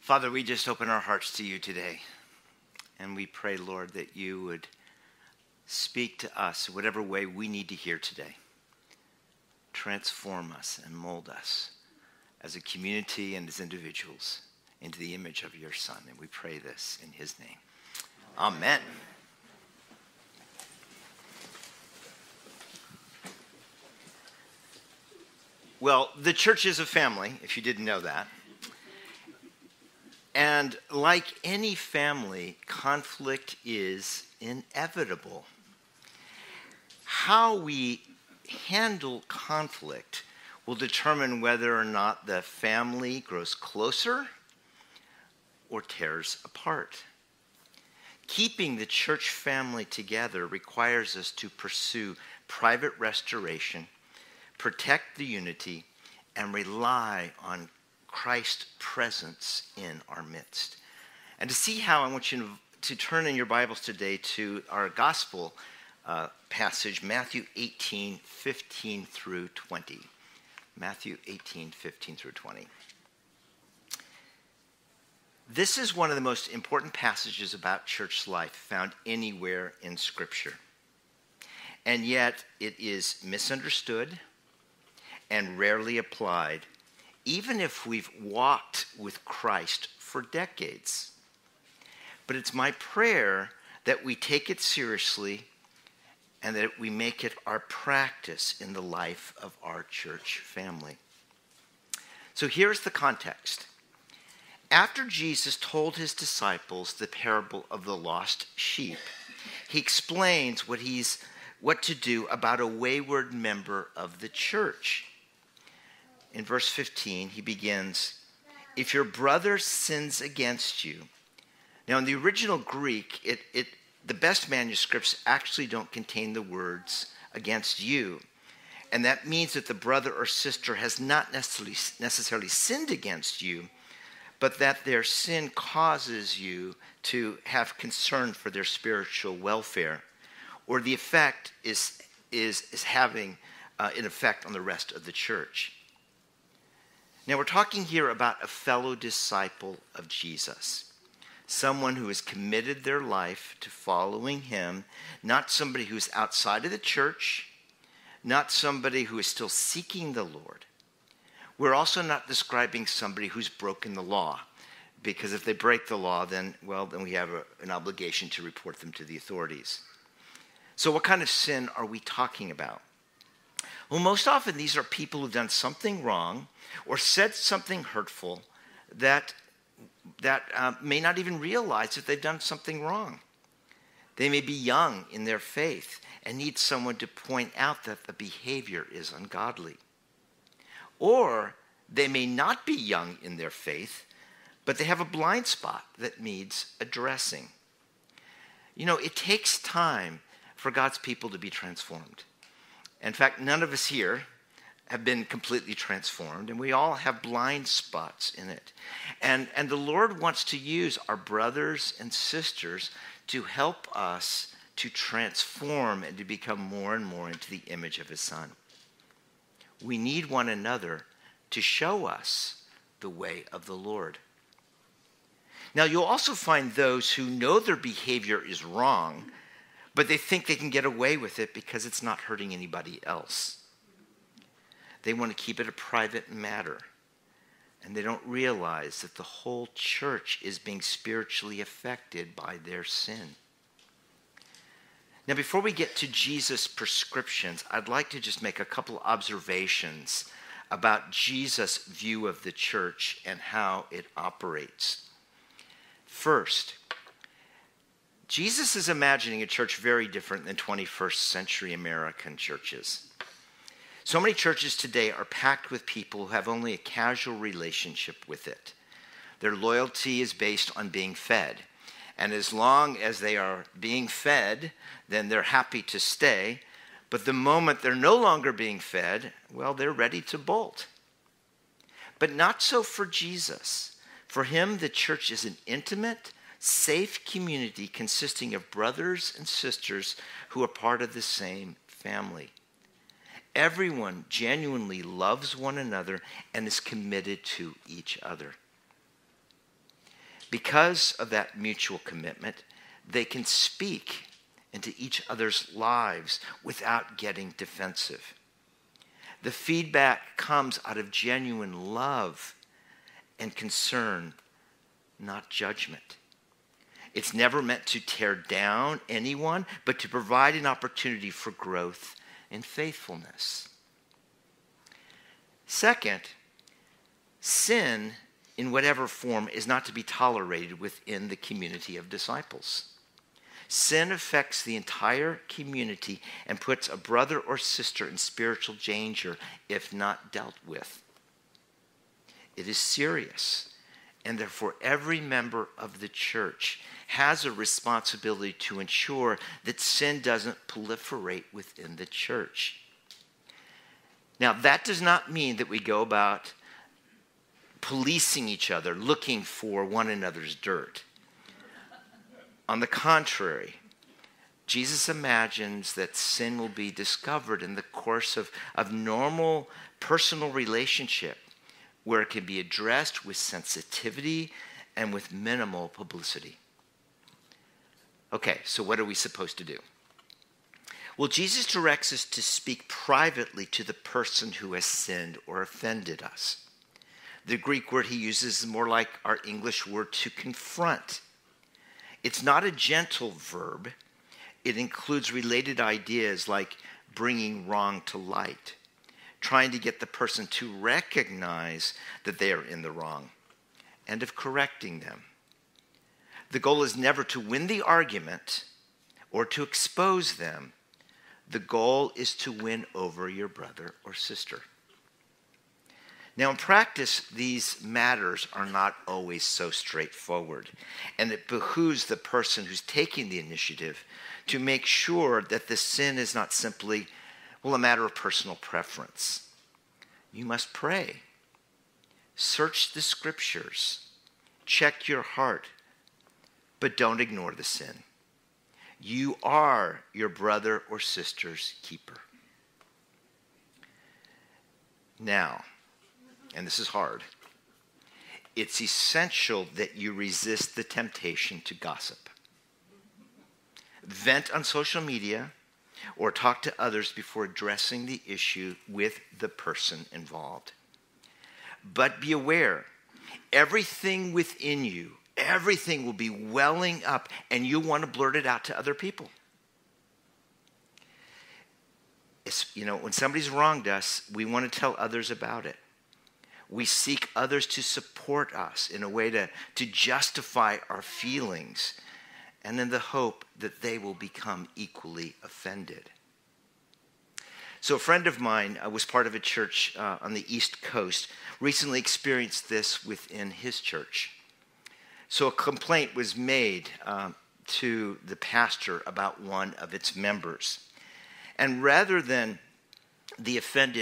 Father, we just open our hearts to you today. And we pray, Lord, that you would speak to us in whatever way we need to hear today. Transform us and mold us as a community and as individuals into the image of your Son. And we pray this in his name. Amen. Well, the church is a family, if you didn't know that. And like any family, conflict is inevitable. How we handle conflict will determine whether or not the family grows closer or tears apart. Keeping the church family together requires us to pursue private restoration, protect the unity, and rely on Christ's presence in our midst. And to see how, I want you to turn in your Bibles today to our gospel passage, Matthew 18, 15 through 20. Matthew 18, 15 through 20. This is one of the most important passages about church life found anywhere in Scripture. And yet it is misunderstood and rarely applied, even if we've walked with Christ for decades. But it's my prayer that we take it seriously and that we make it our practice in the life of our church family. So here's the context. After Jesus told his disciples the parable of the lost sheep, he explains what to do about a wayward member of the church. In verse 15, he begins, if your brother sins against you. Now, in the original Greek, the best manuscripts actually don't contain the words against you. And that means that the brother or sister has not necessarily sinned against you, but that their sin causes you to have concern for their spiritual welfare, or the effect is having an effect on the rest of the church. Now, we're talking here about a fellow disciple of Jesus, someone who has committed their life to following him, not somebody who's outside of the church, not somebody who is still seeking the Lord. We're also not describing somebody who's broken the law, because if they break the law, then we have an obligation to report them to the authorities. So what kind of sin are we talking about? Well, most often these are people who've done something wrong or said something hurtful that may not even realize that they've done something wrong. They may be young in their faith and need someone to point out that the behavior is ungodly. Or they may not be young in their faith, but they have a blind spot that needs addressing. You know, it takes time for God's people to be transformed. In fact, none of us here have been completely transformed, and we all have blind spots in it. And the Lord wants to use our brothers and sisters to help us to transform and to become more and more into the image of his Son. We need one another to show us the way of the Lord. Now, you'll also find those who know their behavior is wrong, but they think they can get away with it because it's not hurting anybody else. They want to keep it a private matter, and they don't realize that the whole church is being spiritually affected by their sin. Now, before we get to Jesus' prescriptions, I'd like to just make a couple observations about Jesus' view of the church and how it operates. First, Jesus is imagining a church very different than 21st century American churches. So many churches today are packed with people who have only a casual relationship with it. Their loyalty is based on being fed. And as long as they are being fed, then they're happy to stay. But the moment they're no longer being fed, well, they're ready to bolt. But not so for Jesus. For him, the church is an intimate, safe community consisting of brothers and sisters who are part of the same family. Everyone genuinely loves one another and is committed to each other. Because of that mutual commitment, they can speak into each other's lives without getting defensive. The feedback comes out of genuine love and concern, not judgment. It's never meant to tear down anyone, but to provide an opportunity for growth and faithfulness. Second, sin in whatever form is not to be tolerated within the community of disciples. Sin affects the entire community and puts a brother or sister in spiritual danger if not dealt with. It is serious, and therefore every member of the church has a responsibility to ensure that sin doesn't proliferate within the church. Now, that does not mean that we go about policing each other, looking for one another's dirt. On the contrary, Jesus imagines that sin will be discovered in the course of normal personal relationship, where it can be addressed with sensitivity and with minimal publicity. Okay, so what are we supposed to do? Well, Jesus directs us to speak privately to the person who has sinned or offended us. The Greek word he uses is more like our English word to confront. It's not a gentle verb. It includes related ideas like bringing wrong to light, trying to get the person to recognize that they are in the wrong, and of correcting them. The goal is never to win the argument or to expose them. The goal is to win over your brother or sister. Now, in practice, these matters are not always so straightforward, and it behooves the person who's taking the initiative to make sure that the sin is not simply, a matter of personal preference. You must pray. Search the scriptures. Check your heart. But don't ignore the sin. You are your brother or sister's keeper. Now, and this is hard, it's essential that you resist the temptation to gossip. Vent on social media or talk to others before addressing the issue with the person involved. But be aware, everything within you, everything will be welling up and you want to blurt it out to other people. When somebody's wronged us, we want to tell others about it. We seek others to support us in a way to justify our feelings, and in the hope that they will become equally offended. So a friend of mine was part of a church on the East Coast, recently experienced this within his church. So a complaint was made to the pastor about one of its members. And rather than the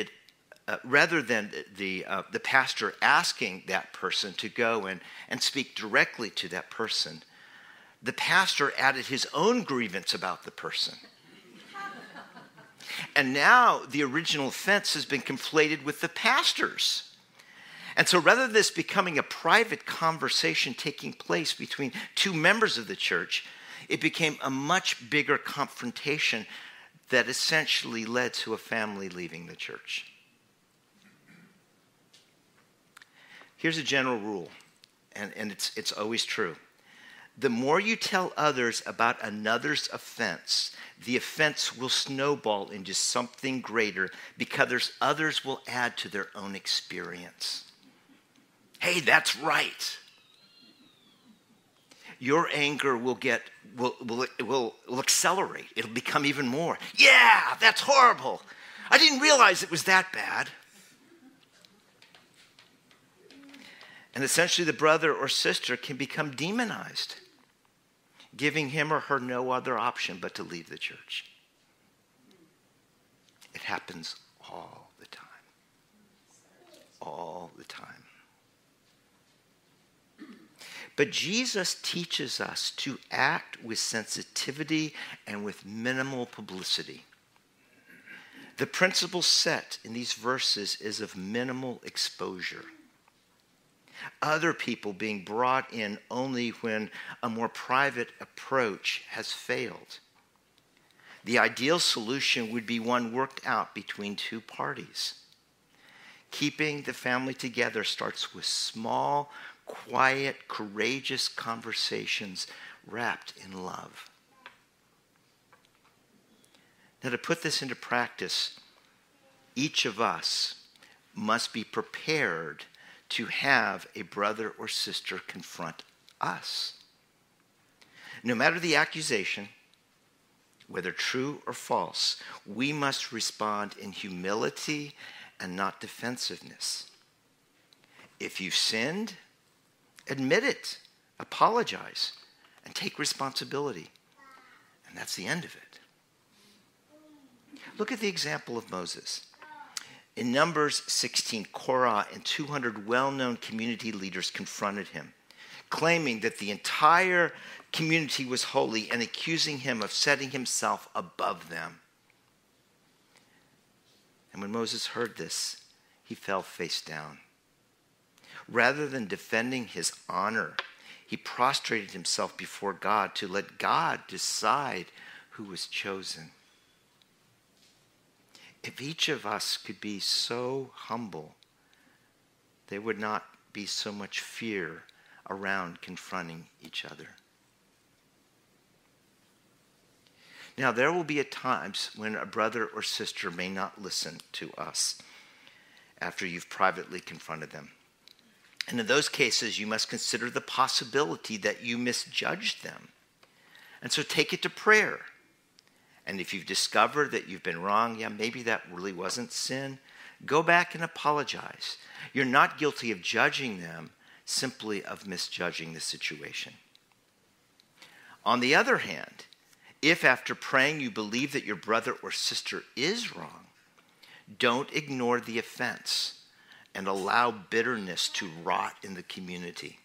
pastor asking that person to go and speak directly to that person, the pastor added his own grievance about the person. And now the original offense has been conflated with the pastor's. And so rather than this becoming a private conversation taking place between two members of the church, it became a much bigger confrontation that essentially led to a family leaving the church. Here's a general rule, and it's always true. The more you tell others about another's offense, the offense will snowball into something greater because others will add to their own experience. Hey, that's right. Your anger will accelerate. It'll become even more. Yeah, that's horrible. I didn't realize it was that bad. And essentially the brother or sister can become demonized, giving him or her no other option but to leave the church. It happens all the time. All the time. But Jesus teaches us to act with sensitivity and with minimal publicity. The principle set in these verses is of minimal exposure. Other people being brought in only when a more private approach has failed. The ideal solution would be one worked out between two parties. Keeping the family together starts with small, quiet, courageous conversations wrapped in love. Now, to put this into practice, each of us must be prepared to have a brother or sister confront us. No matter the accusation, whether true or false, we must respond in humility and not defensiveness. If you've sinned, admit it, apologize, and take responsibility. And that's the end of it. Look at the example of Moses. In Numbers 16, Korah and 200 well-known community leaders confronted him, claiming that the entire community was holy and accusing him of setting himself above them. And when Moses heard this, he fell face down. Rather than defending his honor, he prostrated himself before God to let God decide who was chosen. If each of us could be so humble, there would not be so much fear around confronting each other. Now, there will be at times when a brother or sister may not listen to us after you've privately confronted them. And in those cases, you must consider the possibility that you misjudged them. And so take it to prayer. And if you've discovered that you've been wrong, maybe that really wasn't sin, go back and apologize. You're not guilty of judging them, simply of misjudging the situation. On the other hand, if after praying you believe that your brother or sister is wrong, don't ignore the offense and allow bitterness to rot in the community.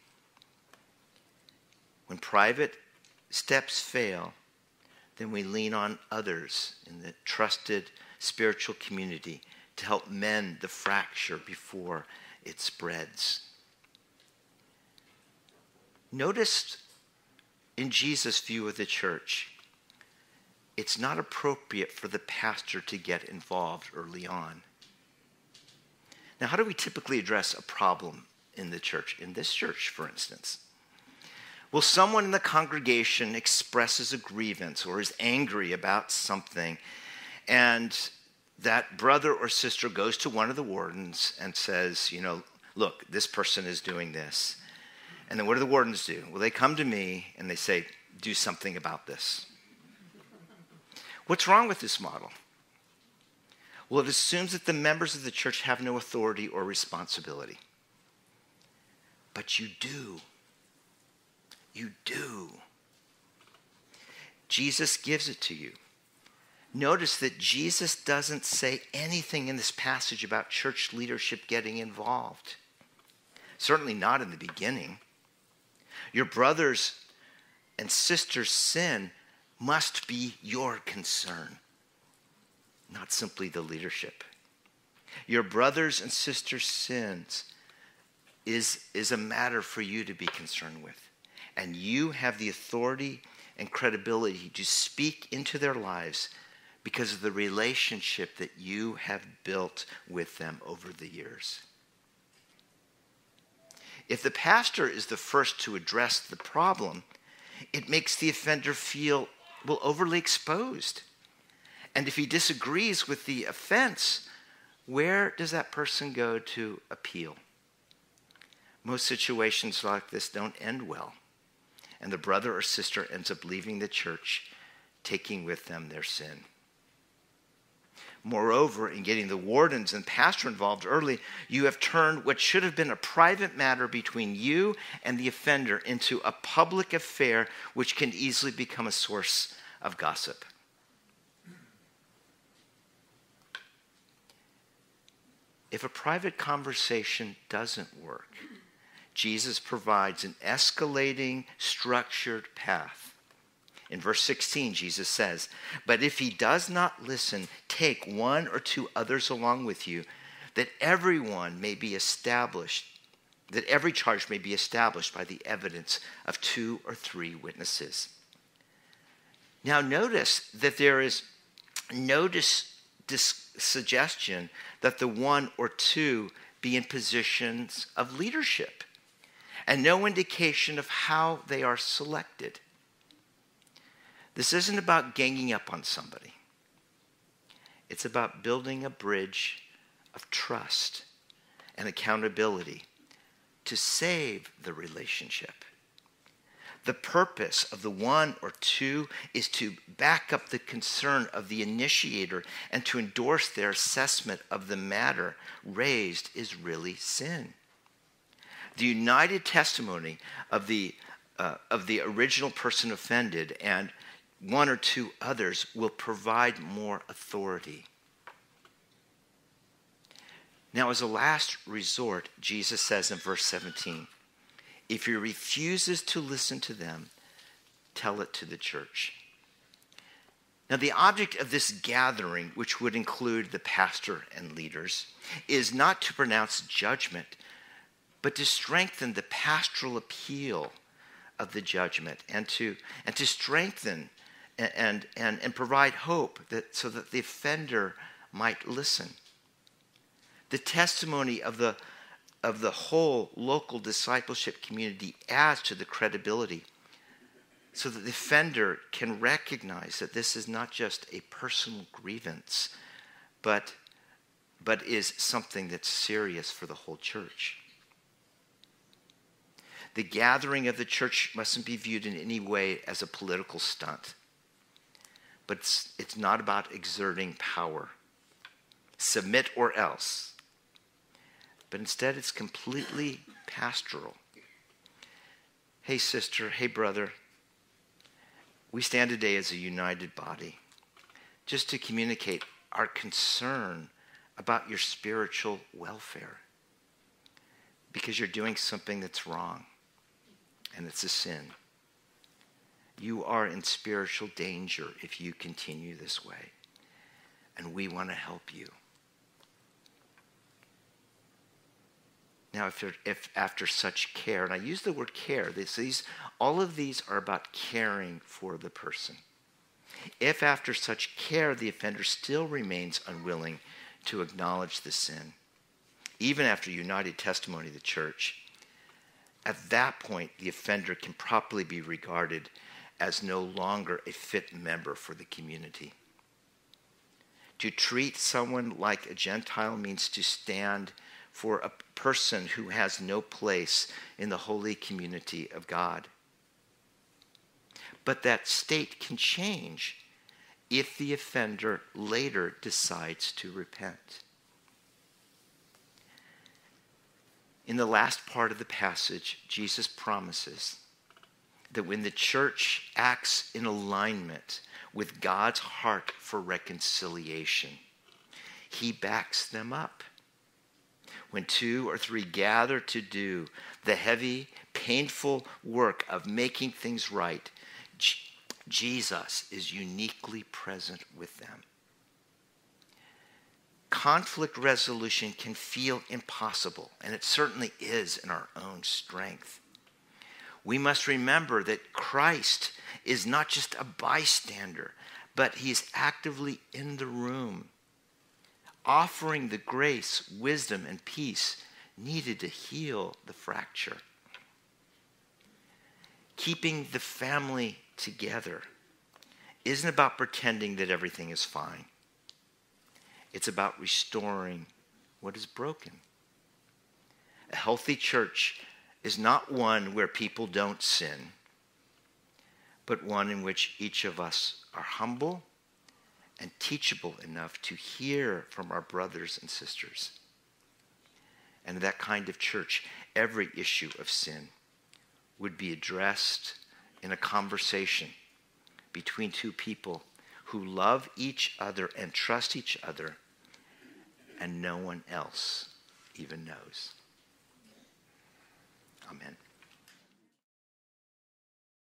When private steps fail, then we lean on others in the trusted spiritual community to help mend the fracture before it spreads. Notice in Jesus' view of the church, it's not appropriate for the pastor to get involved early on. Now, how do we typically address a problem in the church? In this church, for instance. Well, someone in the congregation expresses a grievance or is angry about something, and that brother or sister goes to one of the wardens and says, look, this person is doing this. And then what do the wardens do? Well, they come to me and they say, do something about this. What's wrong with this model? Well, it assumes that the members of the church have no authority or responsibility. But you do. You do. Jesus gives it to you. Notice that Jesus doesn't say anything in this passage about church leadership getting involved. Certainly not in the beginning. Your brothers and sisters' sin must be your concern, not simply the leadership. Your brothers and sisters' sins is a matter for you to be concerned with. And you have the authority and credibility to speak into their lives because of the relationship that you have built with them over the years. If the pastor is the first to address the problem, it makes the offender feel, overly exposed. And if he disagrees with the offense, where does that person go to appeal? Most situations like this don't end well. And the brother or sister ends up leaving the church, taking with them their sin. Moreover, in getting the wardens and pastor involved early, you have turned what should have been a private matter between you and the offender into a public affair, which can easily become a source of gossip. If a private conversation doesn't work, Jesus provides an escalating, structured path. In verse 16, Jesus says, "But if he does not listen, take one or two others along with you, that everyone may be established that every charge may be established by the evidence of 2 or 3 witnesses. Now notice that there is no suggestion that the 1 or 2 be in positions of leadership, and no indication of how they are selected. This isn't about ganging up on somebody. It's about building a bridge of trust and accountability to save the relationship. The purpose of the 1 or 2 is to back up the concern of the initiator and to endorse their assessment of the matter raised is really sin. The united testimony of the original person offended and 1 or 2 others will provide more authority. Now, as a last resort, Jesus says in verse 17, if he refuses to listen to them, tell it to the church. Now, the object of this gathering, which would include the pastor and leaders, is not to pronounce judgment, but to strengthen the pastoral appeal of the judgment and to strengthen and provide hope so that the offender might listen. The testimony of the whole local discipleship community adds to the credibility so that the offender can recognize that this is not just a personal grievance, but is something that's serious for the whole church. The gathering of the church mustn't be viewed in any way as a political stunt, but it's not about exerting power. Submit or else. But instead, it's completely pastoral. Hey, sister, hey, brother, we stand today as a united body just to communicate our concern about your spiritual welfare because you're doing something that's wrong and it's a sin. You are in spiritual danger if you continue this way, and we want to help you. Now, if after such care, and I use the word care, all of these are about caring for the person. If after such care the offender still remains unwilling to acknowledge the sin, even after united testimony of the church, at that point the offender can properly be regarded as no longer a fit member for the community. To treat someone like a Gentile means to stand for a person who has no place in the holy community of God. But that state can change if the offender later decides to repent. In the last part of the passage, Jesus promises that when the church acts in alignment with God's heart for reconciliation, he backs them up. When 2 or 3 gather to do the heavy, painful work of making things right, Jesus is uniquely present with them. Conflict resolution can feel impossible, and it certainly is in our own strength. We must remember that Christ is not just a bystander, but he is actively in the room, offering the grace, wisdom, and peace needed to heal the fracture. Keeping the family together isn't about pretending that everything is fine. It's about restoring what is broken. A healthy church is not one where people don't sin, but one in which each of us are humble and teachable enough to hear from our brothers and sisters. And in that kind of church, every issue of sin would be addressed in a conversation between 2 people who love each other and trust each other, and no one else even knows. Amen.